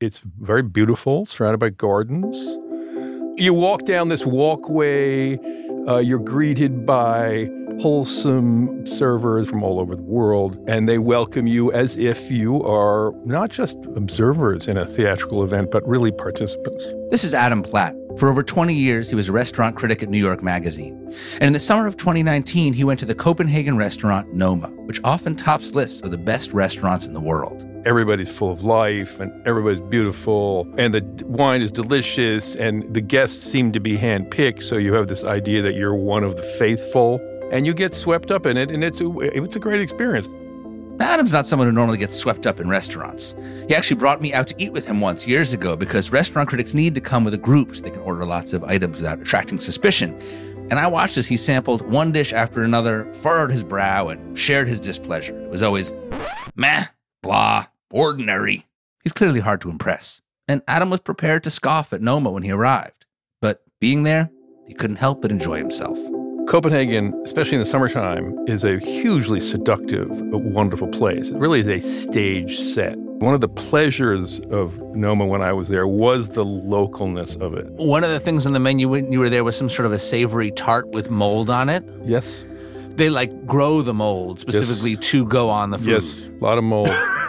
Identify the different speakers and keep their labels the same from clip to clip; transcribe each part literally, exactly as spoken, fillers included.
Speaker 1: It's very beautiful, surrounded by gardens. You walk down this walkway, uh, you're greeted by wholesome servers from all over the world, and they welcome you as if you are not just observers in a theatrical event, but really participants.
Speaker 2: This is Adam Platt. For over twenty years, he was a restaurant critic at New York Magazine. And in the summer of twenty nineteen, he went to the Copenhagen restaurant Noma, which often tops lists of the best restaurants in the world.
Speaker 1: Everybody's full of life, and everybody's beautiful, and the wine is delicious, and the guests seem to be handpicked, so you have this idea that you're one of the faithful, and you get swept up in it, and it's a, it's a great experience.
Speaker 2: Adam's not someone who normally gets swept up in restaurants. He actually brought me out to eat with him once years ago because restaurant critics need to come with a group so they can order lots of items without attracting suspicion. And I watched as he sampled one dish after another, furrowed his brow, and shared his displeasure. It was always, meh, blah, ordinary. He's clearly hard to impress. And Adam was prepared to scoff at Noma when he arrived. But being there, he couldn't help but enjoy himself.
Speaker 1: Copenhagen, especially in the summertime, is a hugely seductive, wonderful place. It really is a stage set. One of the pleasures of Noma when I was there was the localness of it.
Speaker 3: One of the things on the menu when you were there was some sort of a savory tart with mold on it.
Speaker 1: Yes.
Speaker 3: They, like, grow the mold specifically yes. to go on the food.
Speaker 1: Yes, a lot of mold.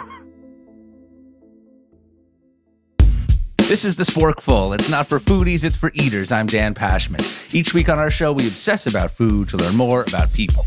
Speaker 2: This is The Sporkful. It's not for foodies, it's for eaters. I'm Dan Pashman. Each week on our show, we obsess about food to learn more about people.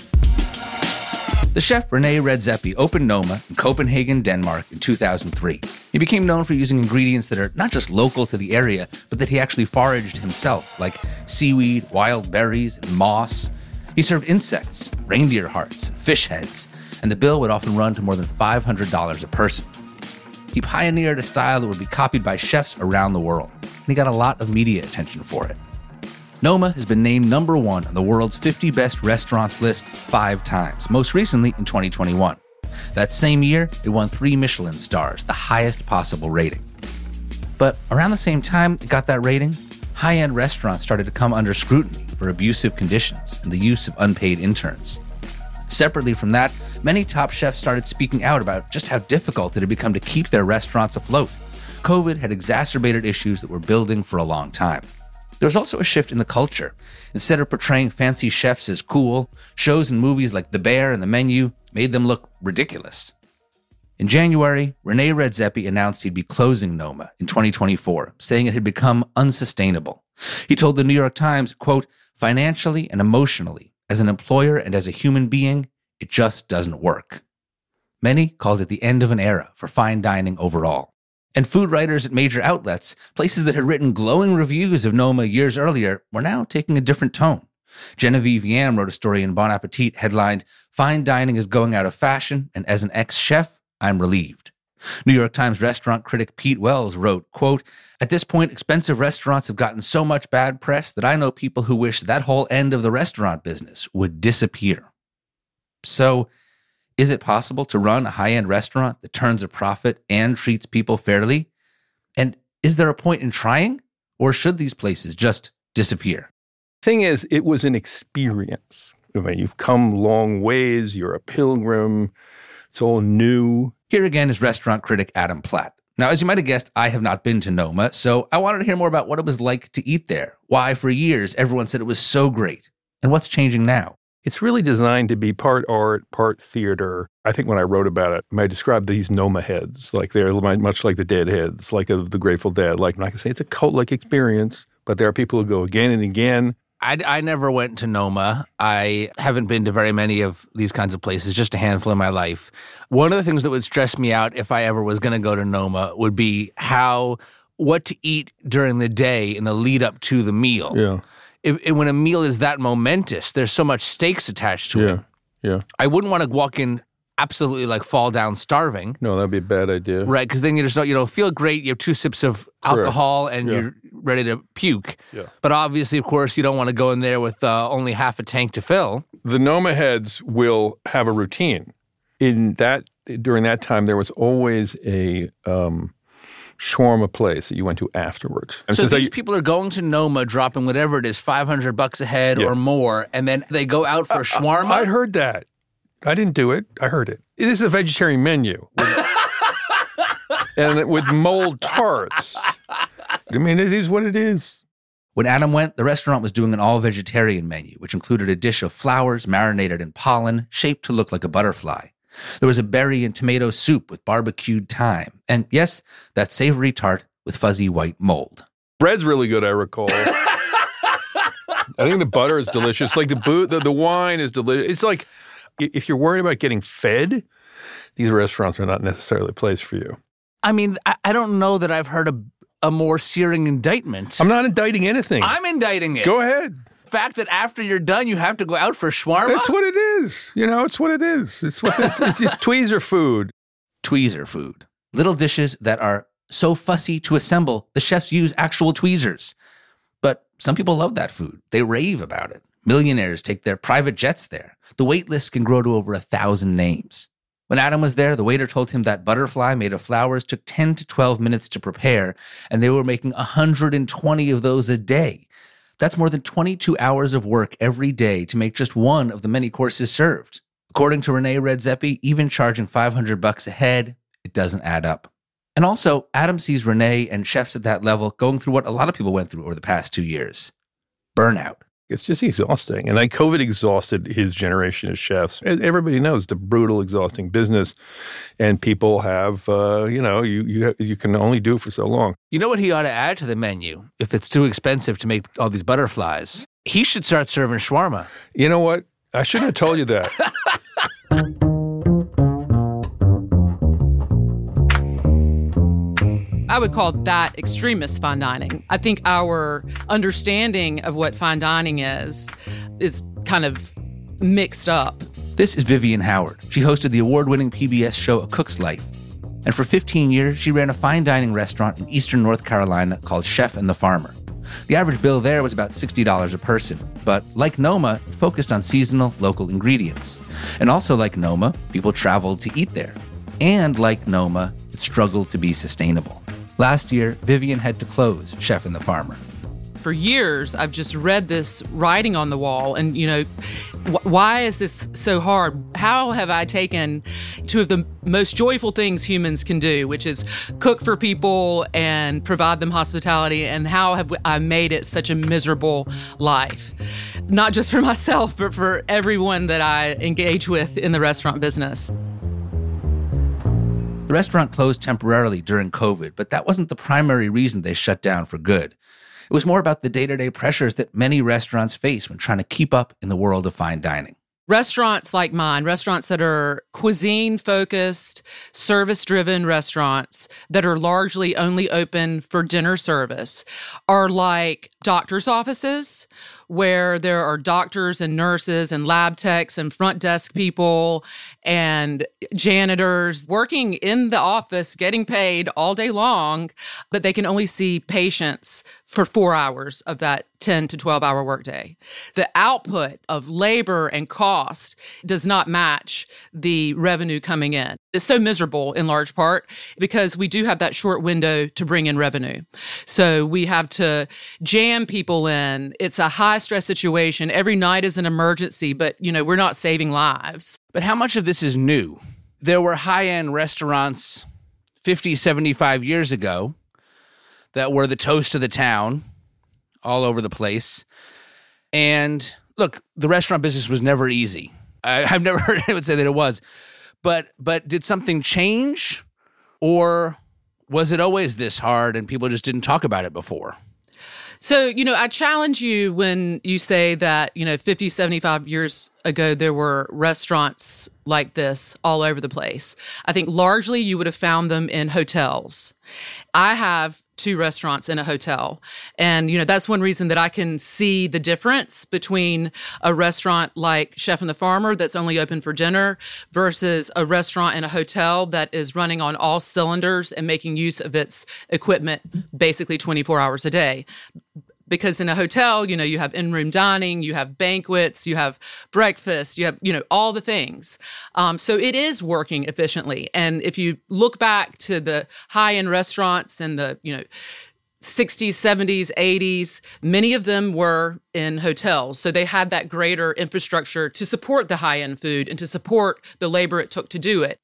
Speaker 2: The chef René Redzepi opened Noma in Copenhagen, Denmark in two thousand three. He became known for using ingredients that are not just local to the area, but that he actually foraged himself, like seaweed, wild berries, and moss. He served insects, reindeer hearts, fish heads, and the bill would often run to more than five hundred dollars a person. He pioneered a style that would be copied by chefs around the world, and he got a lot of media attention for it. Noma has been named number one on the world's fifty best restaurants list five times, most recently in twenty twenty-one. That same year, it won three Michelin stars, the highest possible rating. But around the same time it got that rating, high-end restaurants started to come under scrutiny for abusive conditions and the use of unpaid interns. Separately from that, many top chefs started speaking out about just how difficult it had become to keep their restaurants afloat. COVID had exacerbated issues that were building for a long time. There was also a shift in the culture. Instead of portraying fancy chefs as cool, shows and movies like The Bear and The Menu made them look ridiculous. In January, René Redzepi announced he'd be closing Noma in twenty twenty-four, saying it had become unsustainable. He told the New York Times, quote, financially and emotionally, as an employer and as a human being, it just doesn't work. Many called it the end of an era for fine dining overall. And food writers at major outlets, places that had written glowing reviews of Noma years earlier, were now taking a different tone. Genevieve Yam wrote a story in Bon Appetit headlined, "Fine dining is going out of fashion, and as an ex-chef, I'm relieved." New York Times restaurant critic Pete Wells wrote, quote, "At this point, expensive restaurants have gotten so much bad press that I know people who wish that whole end of the restaurant business would disappear." So, is it possible to run a high-end restaurant that turns a profit and treats people fairly? And is there a point in trying? Or should these places just disappear?
Speaker 1: Thing is, it was an experience. I mean, you've come long ways, you're a pilgrim, it's all new.
Speaker 2: Here again is restaurant critic Adam Platt. Now, as you might have guessed, I have not been to Noma, so I wanted to hear more about what it was like to eat there, why for years everyone said it was so great, and what's changing now.
Speaker 1: It's really designed to be part art, part theater. I think when I wrote about it, I described these Noma heads, like they're much like the Dead heads, like of the Grateful Dead. Like, I'm not going to say it's a cult-like experience, but there are people who go again and again.
Speaker 3: I, I never went to Noma. I haven't been to very many of these kinds of places, just a handful in my life. One of the things that would stress me out if I ever was going to go to Noma would be how, what to eat during the day in the lead up to the meal.
Speaker 1: Yeah.
Speaker 3: It, it, when a meal is that momentous, there's so much stakes attached to
Speaker 1: yeah.
Speaker 3: it.
Speaker 1: Yeah.
Speaker 3: I wouldn't want to walk in absolutely like fall down starving.
Speaker 1: No, that'd be a bad idea.
Speaker 3: Right, because then you just don't, you don't feel great. You have two sips of alcohol
Speaker 1: Correct.
Speaker 3: and
Speaker 1: yeah.
Speaker 3: you're ready to puke.
Speaker 1: Yeah.
Speaker 3: But obviously, of course, you don't want to go in there with uh, only half a tank to fill.
Speaker 1: The Noma heads will have a routine. In that, during that time, there was always a um, shawarma place that you went to afterwards.
Speaker 3: And so these
Speaker 1: you,
Speaker 3: people are going to Noma, dropping whatever it is, five hundred bucks a head
Speaker 1: yeah.
Speaker 3: or more, and then they go out for
Speaker 1: uh,
Speaker 3: shawarma?
Speaker 1: I, I heard that. I didn't do it. I heard it. It is a vegetarian menu. and with mold tarts. I mean, it is what it is.
Speaker 2: When Adam went, the restaurant was doing an all-vegetarian menu, which included a dish of flowers marinated in pollen, shaped to look like a butterfly. There was a berry and tomato soup with barbecued thyme. And yes, that savory tart with fuzzy white mold.
Speaker 1: Bread's really good, I recall. I think the butter is delicious. Like the boot, the, the wine is delicious. It's like, if you're worried about getting fed, these restaurants are not necessarily a place for you.
Speaker 3: I mean, I, I don't know that I've heard a, a more searing indictment.
Speaker 1: I'm not indicting anything.
Speaker 3: I'm indicting it.
Speaker 1: Go ahead.
Speaker 3: The fact that after you're done, you have to go out for shawarma?
Speaker 1: That's what it is. You know, it's what it is. It's what this, it's just tweezer food.
Speaker 2: Tweezer food. Little dishes that are so fussy to assemble, the chefs use actual tweezers. But some people love that food. They rave about it. Millionaires take their private jets there. The wait list can grow to over a thousand names. When Adam was there, the waiter told him that butterfly made of flowers took ten to twelve minutes to prepare, and they were making one hundred twenty of those a day. That's more than twenty-two hours of work every day to make just one of the many courses served. According to Rene Redzepi, even charging five hundred bucks a head, it doesn't add up. And also, Adam sees Rene and chefs at that level going through what a lot of people went through over the past two years. Burnout.
Speaker 1: It's just exhausting. And like COVID exhausted his generation of chefs. Everybody knows it's a brutal, exhausting business. And people have, uh, you know, you you you can only do it for so long.
Speaker 3: You know what he ought to add to the menu if it's too expensive to make all these butterflies? He should start serving shawarma.
Speaker 1: You know what? I shouldn't have told you that.
Speaker 4: I would call that extremist fine dining. I think our understanding of what fine dining is is kind of mixed up.
Speaker 2: This is Vivian Howard. She hosted the award-winning P B S show A Cook's Life. And for fifteen years, she ran a fine dining restaurant in eastern North Carolina called Chef and the Farmer. The average bill there was about sixty dollars a person. But like Noma, it focused on seasonal, local ingredients. And also like Noma, people traveled to eat there. And like Noma, it struggled to be sustainable. Last year, Vivian had to close Chef and the Farmer.
Speaker 4: For years, I've just read this writing on the wall and, you know, wh- why is this so hard? How have I taken two of the most joyful things humans can do, which is cook for people and provide them hospitality, and how have I made it such a miserable life? Not just for myself, but for everyone that I engage with in the restaurant business.
Speaker 2: The restaurant closed temporarily during COVID, but that wasn't the primary reason they shut down for good. It was more about the day-to-day pressures that many restaurants face when trying to keep up in the world of fine dining.
Speaker 4: Restaurants like mine, restaurants that are cuisine-focused, service-driven restaurants that are largely only open for dinner service, are like doctor's offices where there are doctors and nurses and lab techs and front desk people and janitors working in the office, getting paid all day long, but they can only see patients for four hours of that ten to twelve hour workday. The output of labor and cost does not match the revenue coming in. It's so miserable in large part because we do have that short window to bring in revenue. So we have to jam people in. It's a high stress situation. Every night is an emergency, but you know, we're not saving lives.
Speaker 3: But how much of this is new? There were high-end restaurants fifty, seventy-five years ago that were the toast of the town all over the place. And look, the restaurant business was never easy. I, I've never heard anyone say that it was. But but did something change? Or was it always this hard and people just didn't talk about it before?
Speaker 4: So, you know, I challenge you when you say that, you know, fifty, seventy-five years ago, there were restaurants like this all over the place. I think largely you would have found them in hotels. I have two restaurants in a hotel. And, you know, that's one reason that I can see the difference between a restaurant like Chef and the Farmer that's only open for dinner versus a restaurant in a hotel that is running on all cylinders and making use of its equipment basically twenty-four hours a day. Because in a hotel, you know, you have in-room dining, you have banquets, you have breakfast, you have, you know, all the things. Um, so it is working efficiently. And if you look back to the high-end restaurants in the, you know, sixties, seventies, eighties, many of them were in hotels. So they had that greater infrastructure to support the high-end food and to support the labor it took to do it.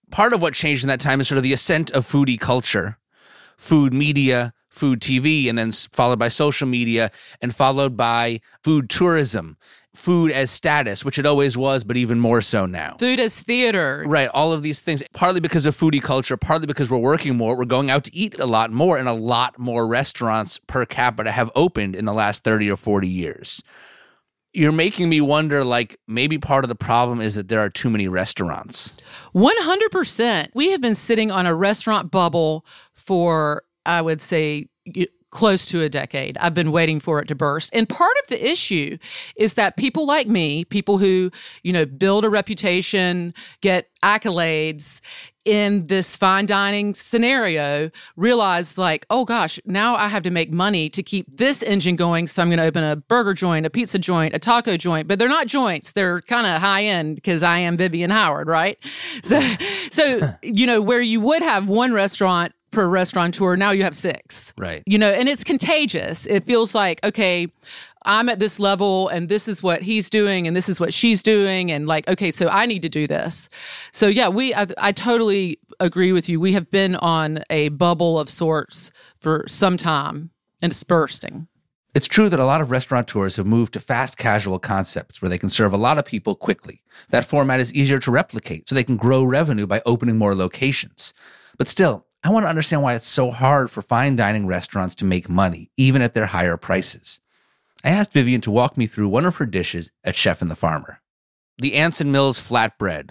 Speaker 2: part of what changed in that time is sort of the ascent of foodie culture, food media, food T V, and then followed by social media, and followed by food tourism, food as status, which it always was, but even more so now.
Speaker 4: Food as theater.
Speaker 2: Right, all of these things, partly because of foodie culture, partly because we're working more, we're going out to eat a lot more, and a lot more restaurants per capita have opened in the last thirty or forty years. You're making me wonder, like, maybe part of the problem is that there are too many restaurants.
Speaker 4: one hundred percent. We have been sitting on a restaurant bubble for, I would say, close to a decade. I've been waiting for it to burst. And part of the issue is that people like me, people who, you know, build a reputation, get accolades in this fine dining scenario, realize like, oh gosh, now I have to make money to keep this engine going. So I'm going to open a burger joint, a pizza joint, a taco joint, but they're not joints. They're kind of high end because I am Vivian Howard, right? So, so, you know, where you would have one restaurant per restaurateur, now you have six.
Speaker 2: Right.
Speaker 4: You know, and it's contagious. It feels like, okay, I'm at this level and this is what he's doing and this is what she's doing. And like, okay, so I need to do this. So yeah, we, I, I totally agree with you. We have been on a bubble of sorts for some time and it's bursting.
Speaker 2: It's true that a lot of restaurateurs have moved to fast casual concepts where they can serve a lot of people quickly. That format is easier to replicate, so they can grow revenue by opening more locations. But still, I want to understand why it's so hard for fine dining restaurants to make money, even at their higher prices. I asked Vivian to walk me through one of her dishes at Chef and the Farmer. The Anson Mills flatbread.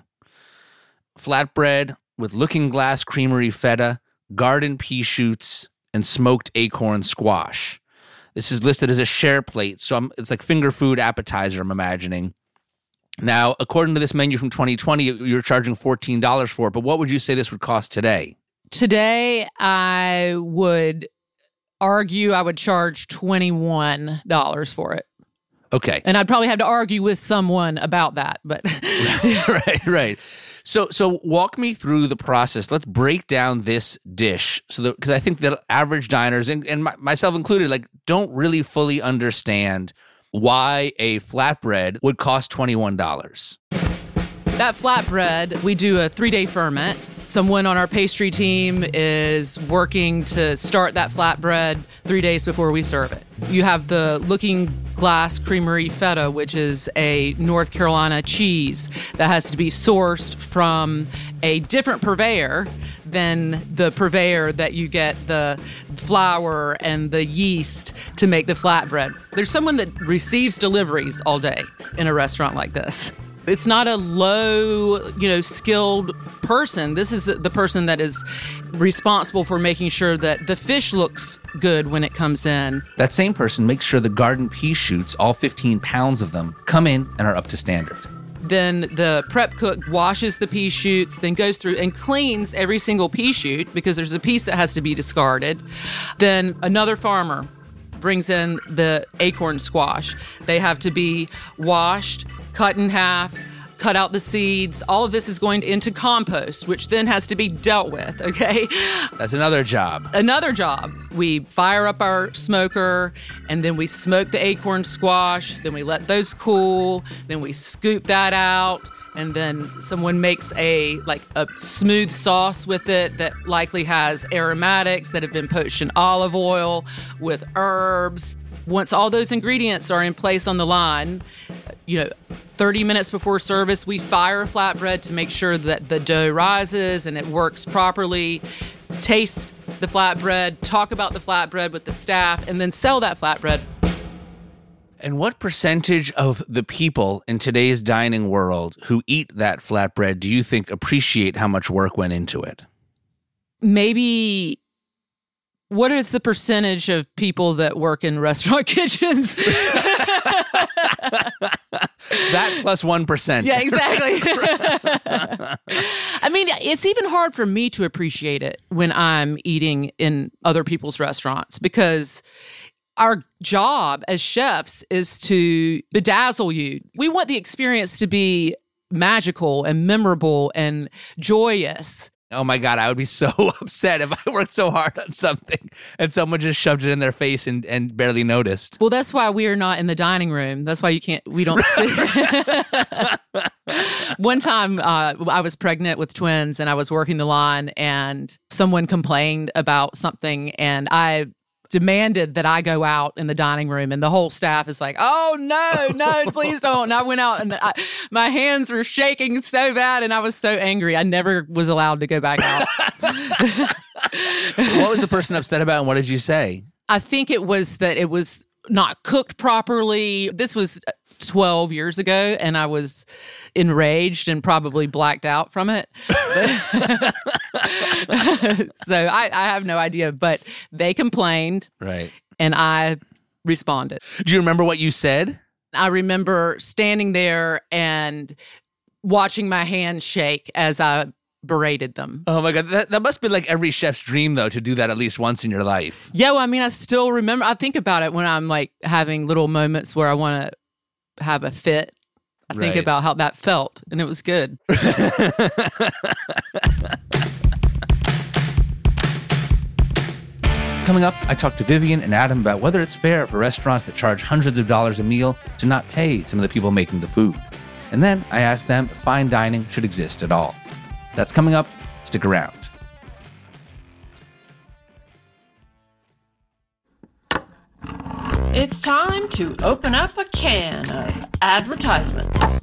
Speaker 2: Flatbread with Looking Glass Creamery feta, garden pea shoots, and smoked acorn squash. This is listed as a share plate, so I'm, it's like finger food appetizer, I'm imagining. Now, according to this menu from twenty twenty, you're charging fourteen dollars for it, but what would you say this would cost today?
Speaker 4: Today, I would argue I would charge twenty-one dollars for it.
Speaker 2: Okay.
Speaker 4: And I'd probably have to argue with someone about that, but
Speaker 2: right, right. So so walk me through the process. Let's break down this dish so that, because I think that average diners, and, and my, myself included, like don't really fully understand why a flatbread would cost twenty-one dollars.
Speaker 4: That flatbread, we do a three-day ferment. Someone on our pastry team is working to start that flatbread three days before we serve it. You have the Looking Glass Creamery feta, which is a North Carolina cheese that has to be sourced from a different purveyor than the purveyor that you get the flour and the yeast to make the flatbread. There's someone that receives deliveries all day in a restaurant like this. It's not a low, you know, skilled person. This is the person that is responsible for making sure that the fish looks good when it comes in.
Speaker 2: That same person makes sure the garden pea shoots, all fifteen pounds of them, come in and are up to standard.
Speaker 4: Then the prep cook washes the pea shoots, then goes through and cleans every single pea shoot because there's a piece that has to be discarded. Then another farmer brings in the acorn squash. They have to be washed, cut in half, cut out the seeds. All of this is going into compost, which then has to be dealt with, okay?
Speaker 2: That's another job.
Speaker 4: Another job. We fire up our smoker, and then we smoke the acorn squash, then we let those cool, then we scoop that out, and then someone makes a like a smooth sauce with it that likely has aromatics that have been poached in olive oil with herbs. Once all those ingredients are in place on the line, you know, thirty minutes before service, we fire a flatbread to make sure that the dough rises and it works properly. Taste the flatbread, talk about the flatbread with the staff, and then sell that flatbread.
Speaker 2: And what percentage of the people in today's dining world who eat that flatbread do you think appreciate how much work went into it?
Speaker 4: Maybe, what is the percentage of people that work in restaurant kitchens?
Speaker 2: That plus one percent.
Speaker 4: Yeah, exactly. I mean, it's even hard for me to appreciate it when I'm eating in other people's restaurants because our job as chefs is to bedazzle you. We want the experience to be magical and memorable and joyous.
Speaker 2: Oh my God, I would be so upset if I worked so hard on something and someone just shoved it in their face and, and barely noticed.
Speaker 4: Well, that's why we are not in the dining room. That's why you can't, we don't sit. One time uh, I was pregnant with twins and I was working the line and someone complained about something and I demanded that I go out in the dining room, and the whole staff is like, oh, no, no, please don't. And I went out and I, my hands were shaking so bad and I was so angry. I never was allowed to go back out.
Speaker 2: What was the person upset about and what did you say?
Speaker 4: I think it was that it was not cooked properly. This was twelve years ago and I was enraged and probably blacked out from it. So I, I have no idea, but they complained.
Speaker 2: Right.
Speaker 4: And I responded.
Speaker 2: Do you remember what you said?
Speaker 4: I remember standing there and watching my hands shake as I berated them.
Speaker 2: Oh my God. That, that must be like every chef's dream, though, to do that at least once in your life.
Speaker 4: Yeah, well, I mean, I still remember. I think about it when I'm like having little moments where I want to have a fit. I think
Speaker 2: Right.
Speaker 4: about how that felt, and it was good.
Speaker 2: Coming up, I talked to Vivian and Adam about whether it's fair for restaurants that charge hundreds of dollars a meal to not pay some of the people making the food. And then I asked them if fine dining should exist at all. That's coming up. Stick around.
Speaker 5: It's time to open up a can of advertisements.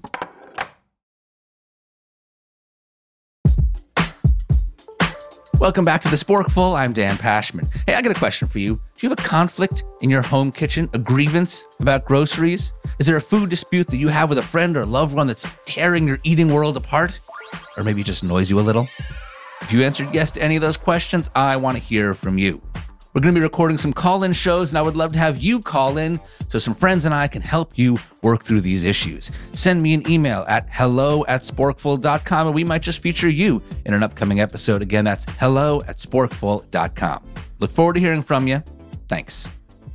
Speaker 2: Welcome back to The Sporkful. I'm Dan Pashman. Hey, I got a question for you. Do you have a conflict in your home kitchen, a grievance about groceries? Is there a food dispute that you have with a friend or loved one that's tearing your eating world apart? Or maybe it just annoys you a little? If you answered yes to any of those questions, I want to hear from you. We're going to be recording some call-in shows, and I would love to have you call in so some friends and I can help you work through these issues. Send me an email at hello at sporkful dot com, and we might just feature you in an upcoming episode. Again, that's hello at sporkful dot com. Look forward to hearing from you. Thanks.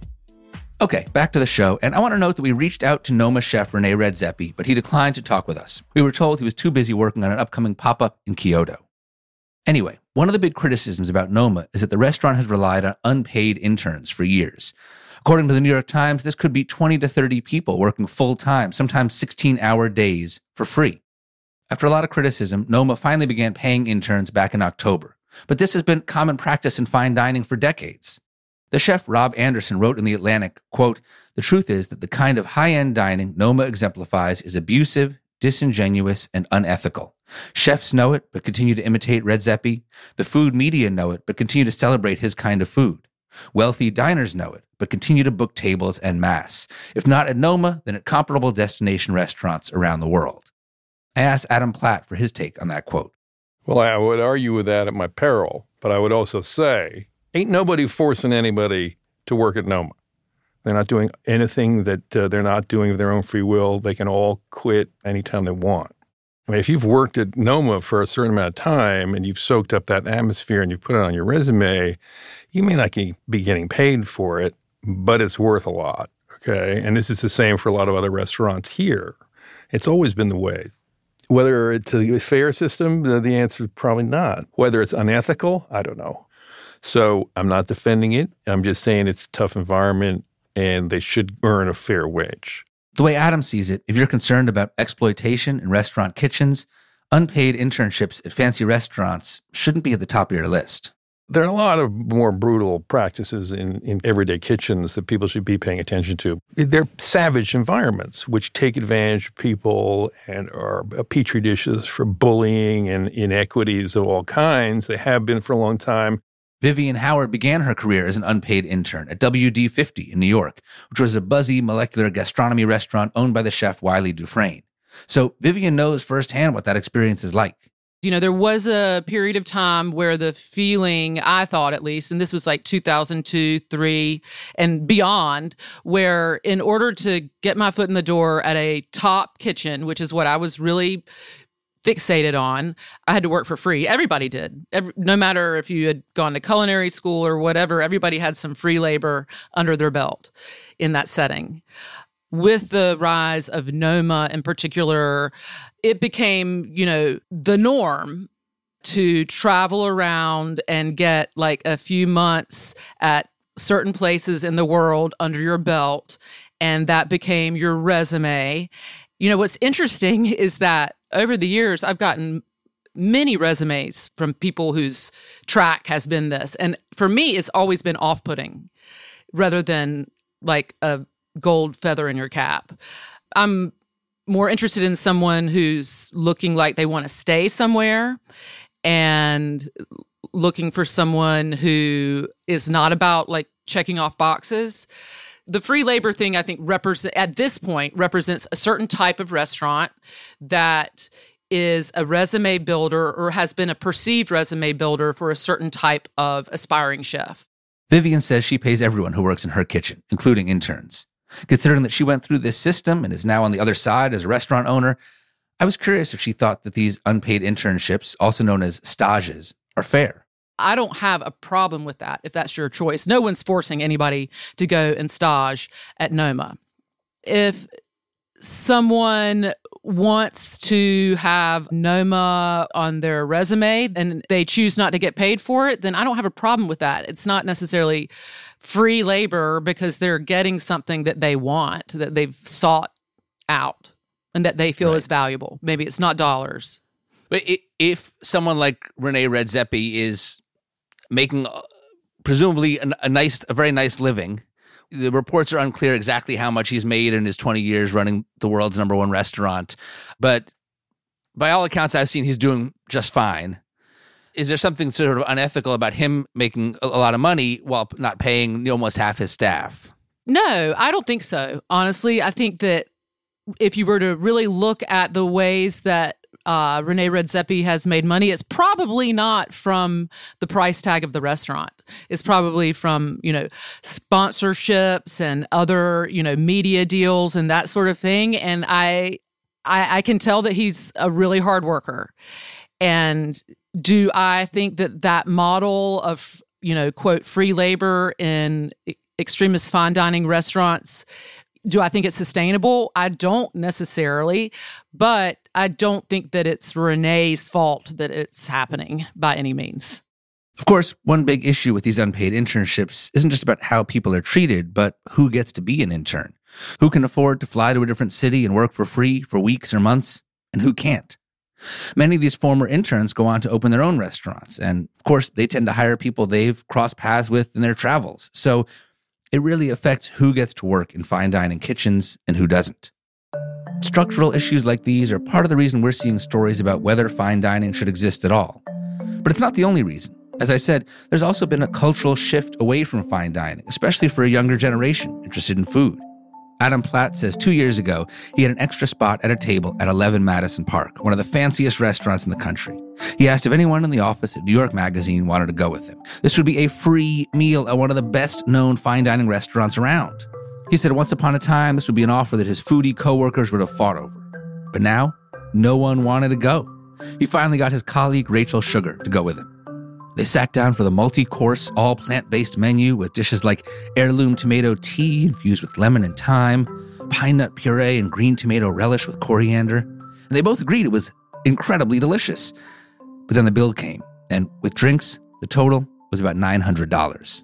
Speaker 2: Okay, back to the show, and I want to note that we reached out to Noma chef Rene Redzepi, but he declined to talk with us. We were told he was too busy working on an upcoming pop-up in Kyoto. Anyway, one of the big criticisms about Noma is that the restaurant has relied on unpaid interns for years. According to the New York Times, this could be twenty to thirty people working full-time, sometimes sixteen-hour days for free. After a lot of criticism, Noma finally began paying interns back in October. But this has been common practice in fine dining for decades. The chef Rob Anderson wrote in The Atlantic, quote, "The truth is that the kind of high-end dining Noma exemplifies is abusive, disingenuous, and unethical. Chefs know it, but continue to imitate Redzepi. The food media know it, but continue to celebrate his kind of food. Wealthy diners know it, but continue to book tables en masse. If not at Noma, then at comparable destination restaurants around the world." I asked Adam Platt for his take on that quote.
Speaker 1: Well, I would argue with that at my peril, but I would also say, ain't nobody forcing anybody to work at Noma. They're not doing anything that uh, they're not doing of their own free will. They can all quit anytime they want. I mean, if you've worked at Noma for a certain amount of time and you've soaked up that atmosphere and you put it on your resume, you may not be getting paid for it, but it's worth a lot, okay? And this is the same for a lot of other restaurants here. It's always been the way. Whether it's a fair system, the answer is probably not. Whether it's unethical, I don't know. So I'm not defending it. I'm just saying it's a tough environment and they should earn a fair wage.
Speaker 2: The way Adam sees it, if you're concerned about exploitation in restaurant kitchens, unpaid internships at fancy restaurants shouldn't be at the top of your list.
Speaker 1: There are a lot of more brutal practices in, in everyday kitchens that people should be paying attention to. They're savage environments which take advantage of people and are petri dishes for bullying and inequities of all kinds. They have been for a long time.
Speaker 2: Vivian Howard began her career as an unpaid intern at W D fifty in New York, which was a buzzy molecular gastronomy restaurant owned by the chef Wiley Dufresne. So Vivian knows firsthand what that experience is like.
Speaker 4: You know, there was a period of time where the feeling, I thought at least, and this was like two thousand two, three, and beyond, where in order to get my foot in the door at a top kitchen, which is what I was really fixated on, I had to work for free. Everybody did. Every, no matter if you had gone to culinary school or whatever, everybody had some free labor under their belt in that setting. With the rise of Noma in particular, it became, you know, the norm to travel around and get like a few months at certain places in the world under your belt, and that became your resume. You know, what's interesting is that over the years, I've gotten many resumes from people whose track has been this. And for me, it's always been off-putting rather than like a gold feather in your cap. I'm more interested in someone who's looking like they want to stay somewhere and looking for someone who is not about like checking off boxes. The free labor thing, I think, represent at this point represents a certain type of restaurant that is a resume builder or has been a perceived resume builder for a certain type of aspiring chef.
Speaker 2: Vivian says she pays everyone who works in her kitchen, including interns. Considering that she went through this system and is now on the other side as a restaurant owner, I was curious if she thought that these unpaid internships, also known as stages, are fair.
Speaker 4: I don't have a problem with that if that's your choice. No one's forcing anybody to go and stage at Noma. If someone wants to have Noma on their resume and they choose not to get paid for it, then I don't have a problem with that. It's not necessarily free labor because they're getting something that they want, that they've sought out and that they feel
Speaker 2: Right.
Speaker 4: is valuable. Maybe it's not dollars.
Speaker 3: But if someone like Rene Redzepi is making uh, presumably a, a nice, a very nice living, the reports are unclear exactly how much he's made in his twenty years running the world's number one restaurant. But by all accounts I've seen, he's doing just fine. Is there something sort of unethical about him making a lot of money while not paying almost half his staff?
Speaker 4: No, I don't think so. Honestly, I think that if you were to really look at the ways that uh, Rene Redzepi has made money, it's probably not from the price tag of the restaurant. It's probably from, you know, sponsorships and other, you know, media deals and that sort of thing. And I, I, I can tell that he's a really hard worker. And do I think that that model of, you know, quote, free labor in extremist fine dining restaurants, do I think it's sustainable? I don't necessarily, but I don't think that it's Rene's fault that it's happening by any means.
Speaker 2: Of course, one big issue with these unpaid internships isn't just about how people are treated, but who gets to be an intern. Who can afford to fly to a different city and work for free for weeks or months, and who can't? Many of these former interns go on to open their own restaurants, and of course, they tend to hire people they've crossed paths with in their travels. So it really affects who gets to work in fine dining kitchens and who doesn't. Structural issues like these are part of the reason we're seeing stories about whether fine dining should exist at all. But it's not the only reason. As I said, there's also been a cultural shift away from fine dining, especially for a younger generation interested in food. Adam Platt says two years ago, he had an extra spot at a table at eleven Madison Park, one of the fanciest restaurants in the country. He asked if anyone in the office at New York Magazine wanted to go with him. This would be a free meal at one of the best-known fine dining restaurants around. He said once upon a time, this would be an offer that his foodie coworkers would have fought over. But now, no one wanted to go. He finally got his colleague Rachel Sugar to go with him. They sat down for the multi-course, all plant-based menu with dishes like heirloom tomato tea infused with lemon and thyme, pine nut puree and green tomato relish with coriander. And they both agreed it was incredibly delicious. But then the bill came, and with drinks, the total was about nine hundred dollars.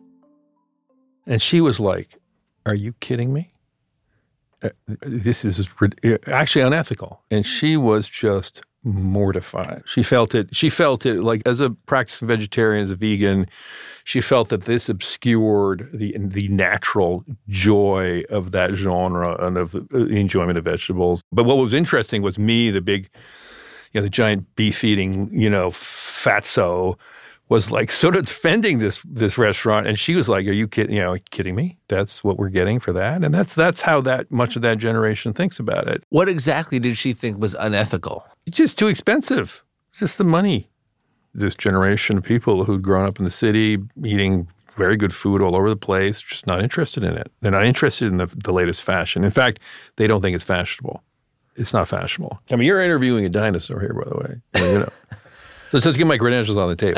Speaker 1: And she was like, are you kidding me? Uh, this is actually unethical. And she was just mortified. She felt it, she felt it like as a practicing vegetarian, as a vegan, she felt that this obscured the the natural joy of that genre and of the enjoyment of vegetables. But what was interesting was me, the big, you know, the giant beef-eating, you know, fatso, was like sort of defending this this restaurant, and she was like, "Are you kidding? You know, kidding me? That's what we're getting for that." And that's that's how that much of that generation thinks about it.
Speaker 3: What exactly did she think was unethical?
Speaker 1: It's just too expensive. It's just the money. This generation of people who'd grown up in the city, eating very good food all over the place, just not interested in it. They're not interested in the, the latest fashion. In fact, they don't think it's fashionable. It's not fashionable. I mean, you're interviewing a dinosaur here, by the way. Well, you know. So let's get my credentials on the table.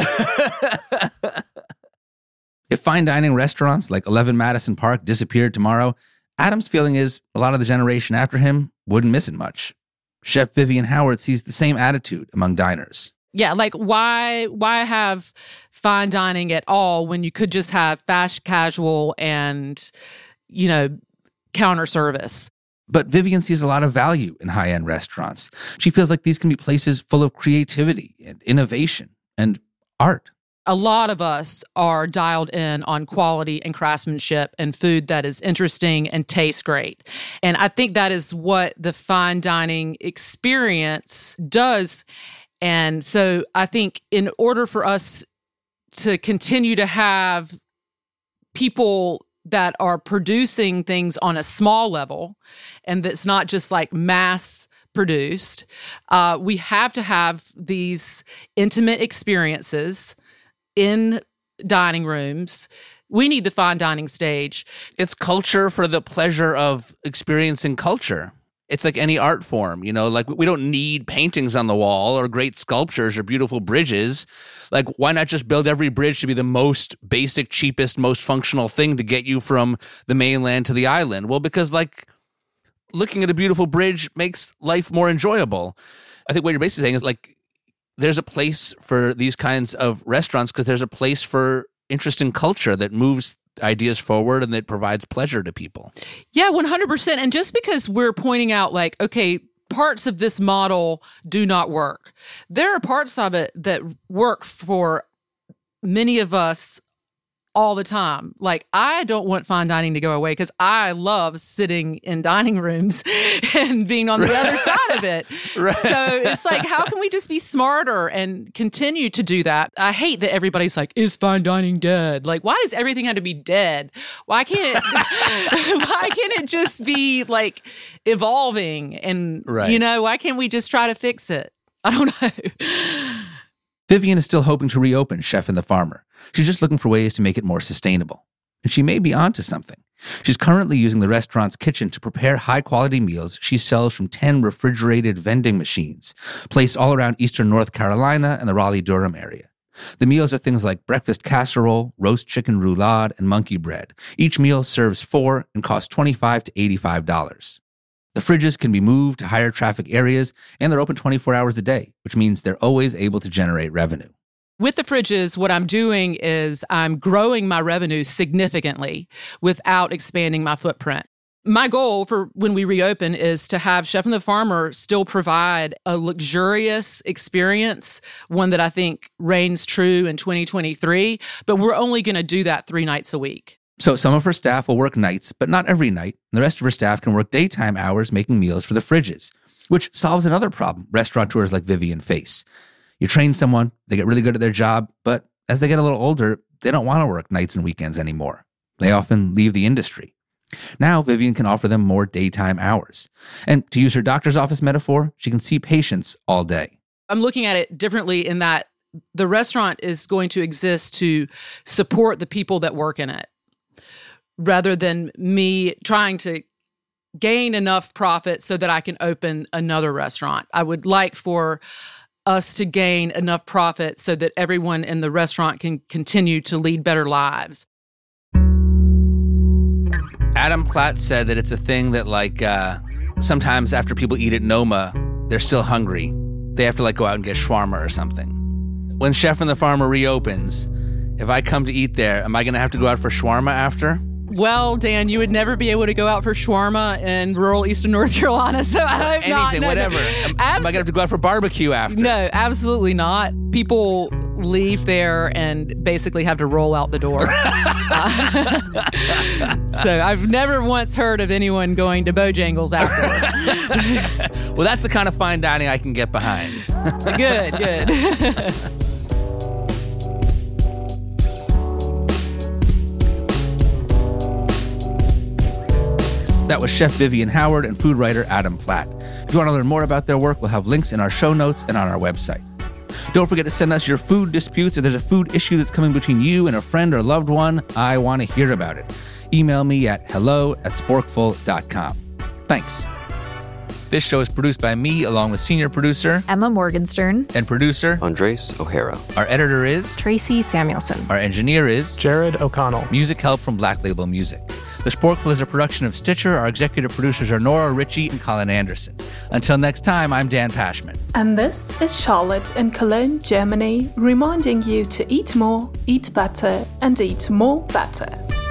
Speaker 2: If fine dining restaurants like eleven Madison Park disappeared tomorrow, Adam's feeling is a lot of the generation after him wouldn't miss it much. Chef Vivian Howard sees the same attitude among diners.
Speaker 4: Yeah, like why why have fine dining at all when you could just have fast casual and, you know, counter service?
Speaker 2: But Vivian sees a lot of value in high-end restaurants. She feels like these can be places full of creativity and innovation and art.
Speaker 4: A lot of us are dialed in on quality and craftsmanship and food that is interesting and tastes great. And I think that is what the fine dining experience does. And so I think in order for us to continue to have people that are producing things on a small level, and that's not just like mass produced, uh, we have to have these intimate experiences in dining rooms. We need the fine dining stage.
Speaker 2: It's culture for the pleasure of experiencing culture. It's like any art form, you know, like we don't need paintings on the wall or great sculptures or beautiful bridges. Like, why not just build every bridge to be the most basic, cheapest, most functional thing to get you from the mainland to the island? Well, because like looking at a beautiful bridge makes life more enjoyable. I think what you're basically saying is like, there's a place for these kinds of restaurants because there's a place for interesting culture that moves ideas forward and that provides pleasure to people.
Speaker 4: Yeah, one hundred percent. And just because we're pointing out like, okay, parts of this model do not work, there are parts of it that work for many of us all the time. Like, I don't want fine dining to go away because I love sitting in dining rooms and being on the right. other side of it. Right. So it's like, how can we just be smarter and continue to do that? I hate that everybody's like, is fine dining dead? Like, why does everything have to be dead? Why can't it, why can't it just be like evolving? And, right. you know, why can't we just try to fix it? I don't know.
Speaker 2: Vivian is still hoping to reopen Chef and the Farmer. She's just looking for ways to make it more sustainable. And she may be onto something. She's currently using the restaurant's kitchen to prepare high-quality meals she sells from ten refrigerated vending machines, placed all around eastern North Carolina and the Raleigh-Durham area. The meals are things like breakfast casserole, roast chicken roulade, and monkey bread. Each meal serves four and costs twenty-five to eighty-five dollars. The fridges can be moved to higher traffic areas, and they're open twenty-four hours a day, which means they're always able to generate revenue.
Speaker 4: With the fridges, what I'm doing is I'm growing my revenue significantly without expanding my footprint. My goal for when we reopen is to have Chef and the Farmer still provide a luxurious experience, one that I think reigns true in twenty twenty-three, but we're only going to do that three nights a week.
Speaker 2: So some of her staff will work nights, but not every night, and the rest of her staff can work daytime hours making meals for the fridges, which solves another problem restaurateurs like Vivian face. You train someone, they get really good at their job, but as they get a little older, they don't want to work nights and weekends anymore. They often leave the industry. Now, Vivian can offer them more daytime hours. And to use her doctor's office metaphor, she can see patients all day.
Speaker 4: I'm looking at it differently in that the restaurant is going to exist to support the people that work in it, rather than me trying to gain enough profit so that I can open another restaurant. I would like for us to gain enough profit so that everyone in the restaurant can continue to lead better lives.
Speaker 2: Adam Platt said that it's a thing that, like, uh, sometimes after people eat at Noma, they're still hungry. They have to, like, go out and get shawarma or something. When Chef and the Farmer reopens, if I come to eat there, am I going to have to go out for shawarma after?
Speaker 4: Well, Dan, you would never be able to go out for shawarma in rural eastern North Carolina, so I hope
Speaker 2: Anything,
Speaker 4: not. No,
Speaker 2: whatever.
Speaker 4: No.
Speaker 2: Am,
Speaker 4: Abs-
Speaker 2: am I going to have to go out for barbecue after?
Speaker 4: No, absolutely not. People leave there and basically have to roll out the door. uh, so I've never once heard of anyone going to Bojangles after.
Speaker 2: Well, that's the kind of fine dining I can get behind.
Speaker 4: Good, good.
Speaker 2: That was Chef Vivian Howard and food writer Adam Platt. If you want to learn more about their work, we'll have links in our show notes and on our website. Don't forget to send us your food disputes. If there's a food issue that's coming between you and a friend or loved one, I want to hear about it. Email me at hello at sporkful dot com. Thanks. This show is produced by me, along with senior producer
Speaker 6: Emma Morgenstern
Speaker 2: and producer
Speaker 7: Andres O'Hara.
Speaker 2: Our editor is
Speaker 6: Tracy Samuelson.
Speaker 2: Our engineer is
Speaker 8: Jared O'Connell.
Speaker 2: Music help from Black Label Music. The Sporkful is a production of Stitcher. Our executive producers are Nora Ritchie and Colin Anderson. Until next time, I'm Dan Pashman.
Speaker 6: And this is Charlotte in Cologne, Germany, reminding you to eat more, eat better, and eat more better.